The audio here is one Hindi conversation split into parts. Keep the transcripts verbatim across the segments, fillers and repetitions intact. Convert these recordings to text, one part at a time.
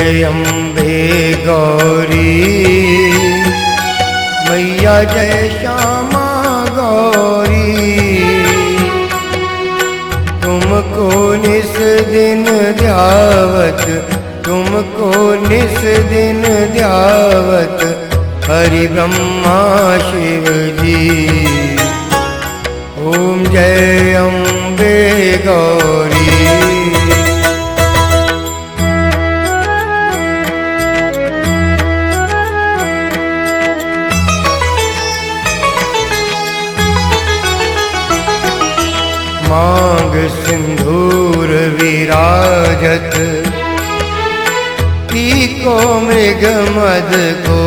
जय अम्बे गौरी मैया जय श्यामा गौरी। तुमको निस दिन ध्यावत तुमको निस दिन ध्यावत हरि ब्रह्मा शिव जी। ओम जय अम्बे गौरी। मांग सिंदूर विराजत टीको मृग मद को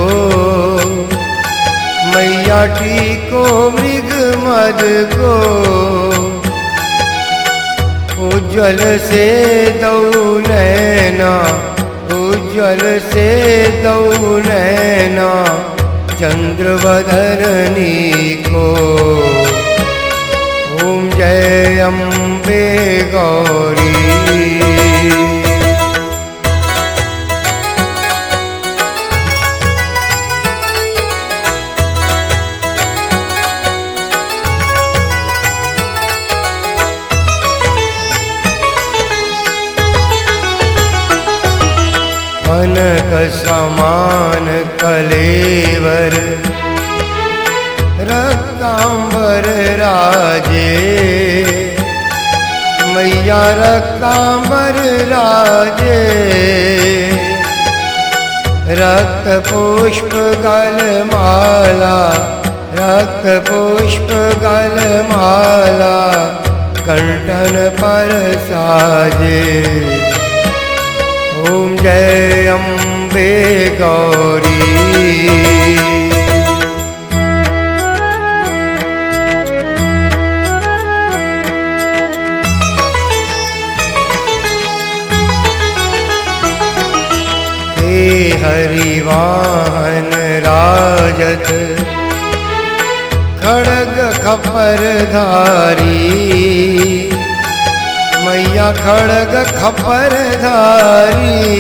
मैया टीको मृग मद को। उज्ज्वल से दौ नैना उज्ज्वल से दौ नैना चंद्रवदनी को। ओम जय अम्बे गौरी। कनक समान कलेवर रक्तांबर राजे मैया रक्तांबर राजे। रक्त पुष्प गल माला रक्त पुष्प गल माला कंठन पर साजे। ओम जय अम्बे गौरी। हरिवाहन राजत खड़ग खपर धारी मैया खड़ग खपर धारी।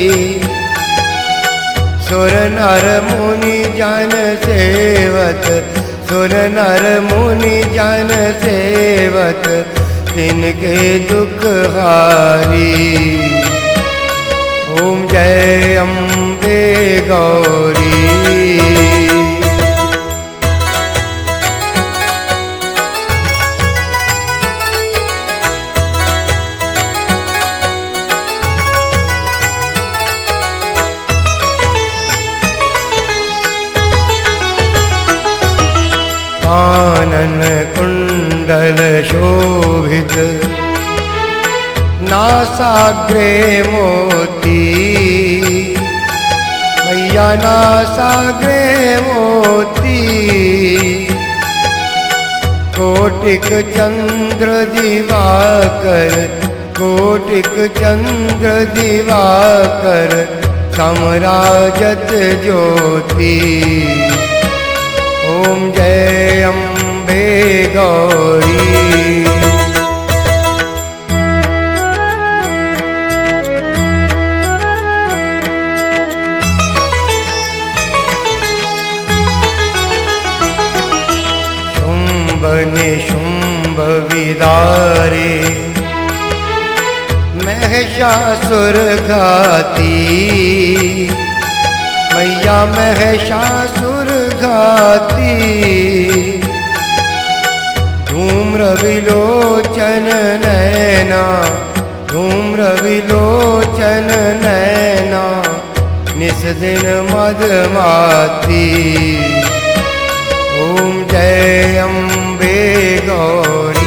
सुर नर मुनि जन सेवत सुर नर मुनि जन सेवत तिनके दुख हारी। ओम जय अम्बे गौरी। कानन कुंडल शोभित नासाग्रे मोती मैया नासाग्रे मोती। कोटिक चंद्र दिवाकर कोटिक चंद्र दिवाकर समराजत ज्योति। ओम जय अम्बे गौरी। निशुंभ विदारे महिषासुर घाती मैया महिषासुर घाती। धूम्र विलोचन नैना धूम्र विलोचन नैना निस दिन मदमाती। ओम जय अम्बे गौरी।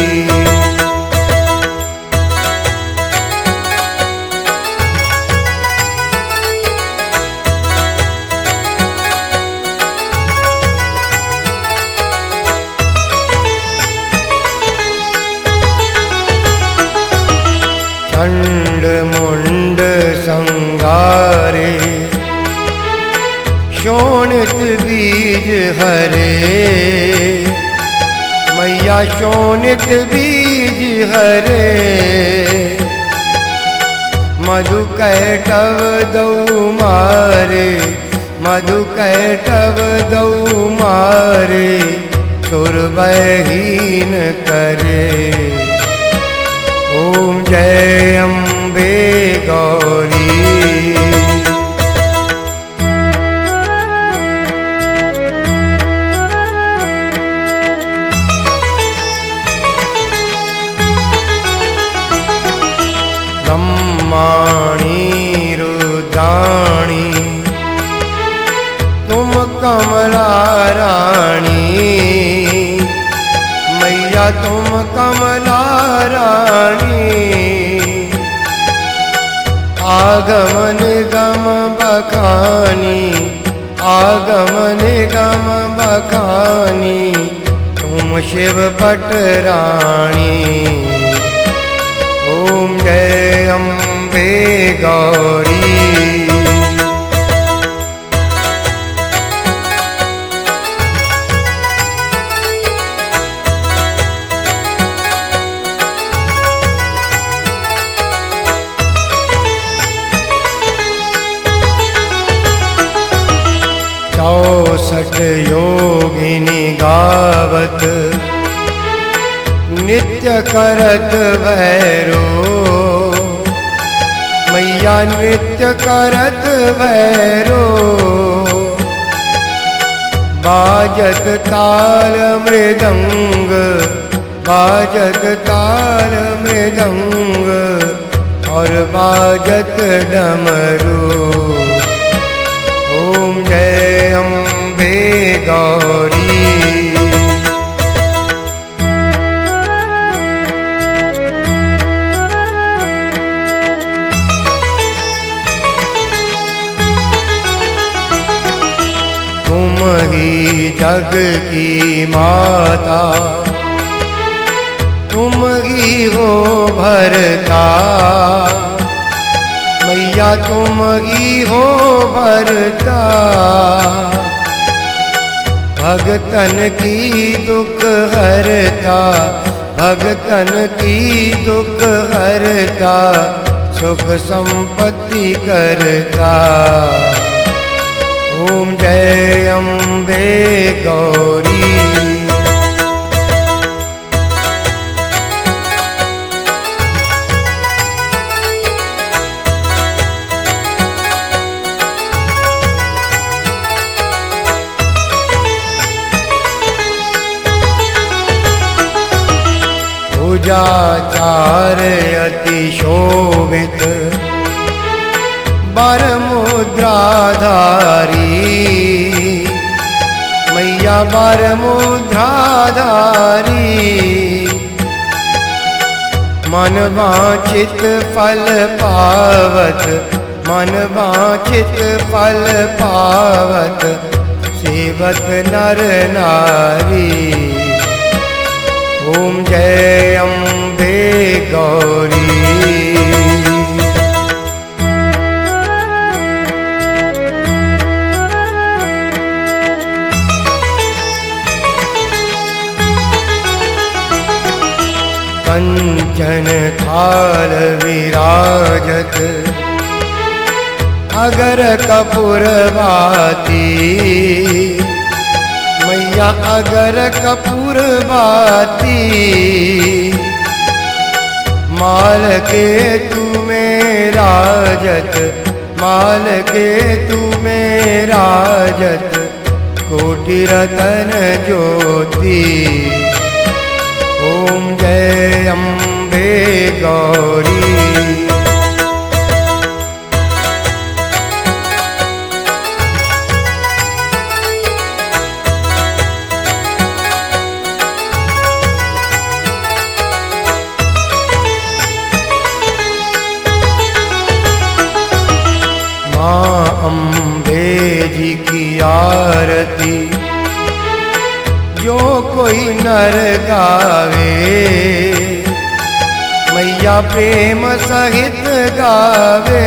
चंड मुंड संगारे शोणित बीज हरे मैया शोणित बीज हरे। मधु कैटव दऊ मारे, मधु कैटव दऊ मारे, सुरवहीन करे। ओम जय अम्बे गौरी। ब्रह्माणी रुद्राणी तुम कमला रानी, मैया तुम कमला रानी। आगमन गम बखानी, आगमन गम बखानी, तुम शिव पट रानी। ओम जय अम्बे गौरी। चौसठ योगिनी गावत, नित्य करत भैरो, मैया नित्य करत भैरो। बाजत ताल मृदंग, बाजत ताल मृदंग, और बाजत डमरू। ओम जय अम्बे गौरी। तुम ही जग की माता, तुम ही हो भरता, मैया तुम ही हो भरता। भगतन की दुख हरता, भगतन की दुख हरता, सुख संपत्ति करता। ओम जय अम्बे गौरी। पूजाचार अति शोभित, बर मुद्राधारी, मैया बर मुद्राधारी। मन वांछित फल पावत, मन वांछित फल पावत, सेवत नर नारी। ओम जय अम्बे गौरी। कंचन थाल विराजत, अगर कपूर बाती, मैया अगर कपूर बाती। माल के तू में राजत, माल के तू में राजत, कोटि रतन ज्योति। ओम जय अम्बे गौरी। माँ अम्बे जी की आरती जो कोई नर गावे, मैया प्रेम सहित गावे।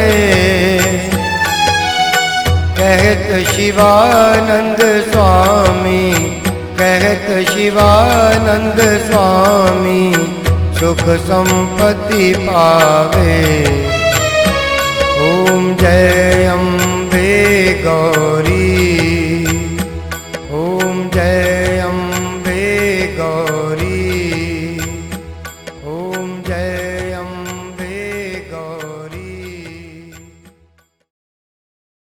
कहत शिवानंद स्वामी, कहत शिवानंद स्वामी, सुख संपत्ति पावे। जय अम्बे गौरी।